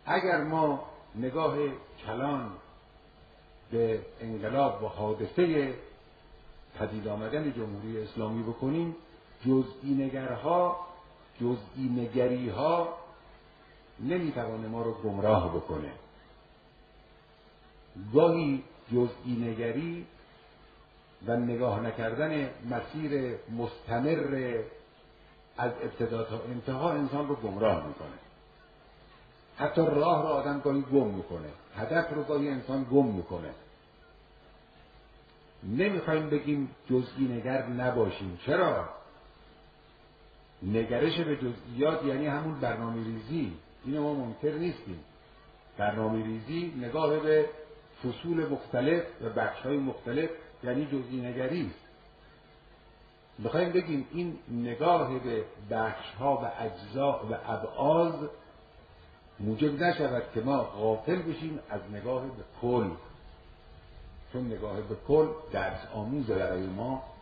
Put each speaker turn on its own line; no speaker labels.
اگر ما نگاه کلان به انقلاب و حادثه پدید آمدن جمهوری اسلامی بکنیم، جزئی نگری ها نمیتوانه ما رو گمراه بکنه. گاهی جزئی نگری و نگاه نکردن مسیر مستمر از ابتدا تا انتها انسان رو گمراه میکنه. حتی راه رو آدم گاهی گم میکنه، هدف رو گاهی انسان گم میکنه. نمیخوایم بگیم جزئی نگر نباشیم. چرا؟ نگرش به جزئیات یعنی همون برنامه ریزی، اینو ما منکر نیستیم. برنامه ریزی نگاه به فصول مختلف و بخش‌های مختلف یعنی جزئی نگری است. میخوایم بگیم این نگاه به بخش‌ها و اجزا و ابعاد موجب نشود که ما غافل بشیم از نگاه به کل، چون نگاه به کل درس آموز برای ما